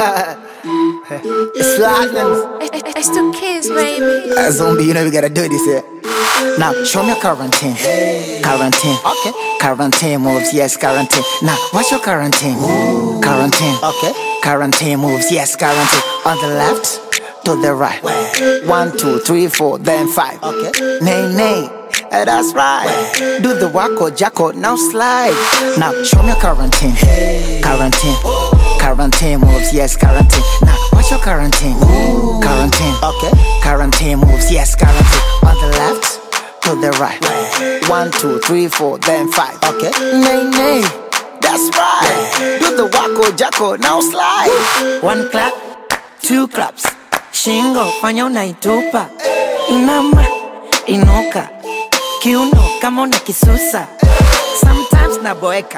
It's Latin. It's two kids, baby. Zombie, you know we gotta do this here. Now, show me your quarantine. Quarantine. Okay. Quarantine moves, yes, quarantine. Now, what's your quarantine? Quarantine. Okay. Quarantine moves, yes, quarantine. On the left, to the right. 1, 2, 3, 4, then 5. Okay. Nay. That's right. Do the wacko jacko, now slide. Now, show me your quarantine. Quarantine. Quarantine moves, yes, quarantine. Now, what's your quarantine? Quarantine. Okay. Quarantine moves, yes, quarantine. On the left, to the right. 1, 2, 3, 4, then 5. Okay. Nay. That's right. Do the wacko jacko, now slide. 1 clap, 2 claps. Shingo, fanya unaitupa. Inama, inuka. Kiuno, kama una kisusa. Sometimes naboeka.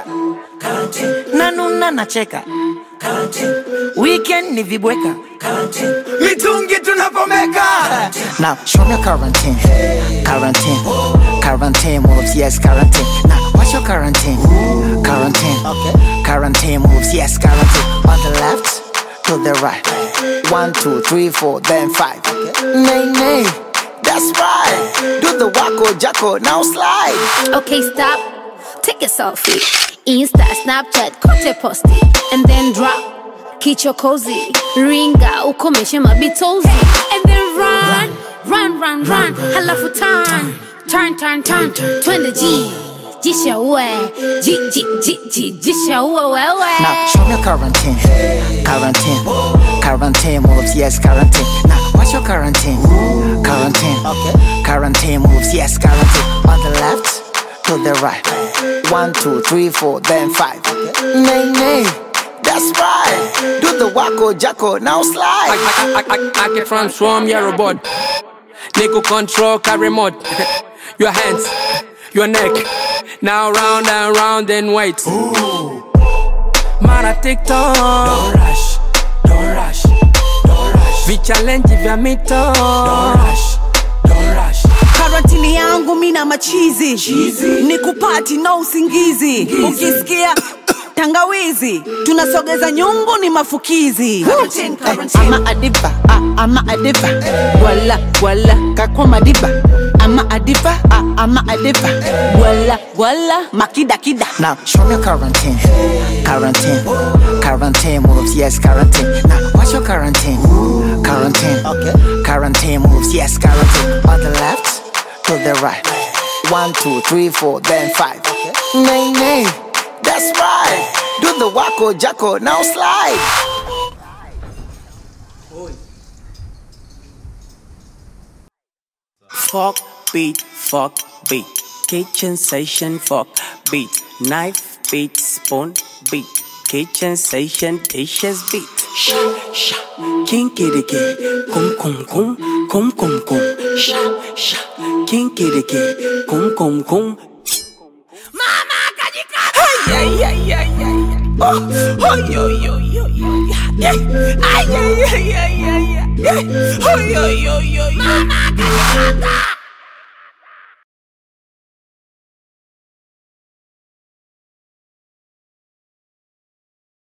Nanuna nacheka. Weekend ni vibweka. Mitungi tunapomeka. Now, show me your quarantine. Quarantine. Quarantine moves, yes, quarantine. Now, what's your quarantine? Quarantine. Okay. Quarantine moves, yes, quarantine. On the left, to the right. 1, 2, 3, 4, then 5. Okay. Nay. That's right. Do the wacko jacko, now slide. Okay, stop. Take a selfie. Insta, Snapchat, kote posti. And then drop. Kicho cozy. Ringa, ukomeshe mabitozi. And then run. Halafu turn. Twende G. Jisha uwe. Jisha uwe wewe. Now, show me your quarantine. Quarantine moves, yes, quarantine. Now, what's your quarantine? Quarantine. Okay. Quarantine moves, yes, quarantine. On the left, to the right. 1, 2, 3, 4, then 5. Okay. Nay. That's right. Do the wacko jacko, now slide. I get from swarm, your robot. Nigga control, carry remote. Your hands, your neck. Now round and round and wait. Ooh. Mara TikTok. Don't rush. Vi challenge vya mito. Don't rush. Quarantine yangu mina machizi. Ni kupati na usingizi. Ukisikia tangawizi, tunasogeza nyungu ni mafukizi. Ama adiva. Wala kakwa madiba. Ama adiva. Wala makida. Now, show me your quarantine. Quarantine moves, yes, quarantine. Now, what's your quarantine? Quarantine. Okay. Quarantine moves, yes, quarantine. On the left, to the right. 1, 2, 3, 4, then 5. Okay. Nay. That's right. Do the wacko jacko, now slide. Fuck beat. Kitchen session, fuck beat. Knife beat, spoon beat. Kitchen session, dishes beat. Sha. Kinky dickie. Kum. Sha. Kinky dickie. Kum. Mama, kajikata. Ay. Oh, yo. Ay. Yo. Mama, kajikata.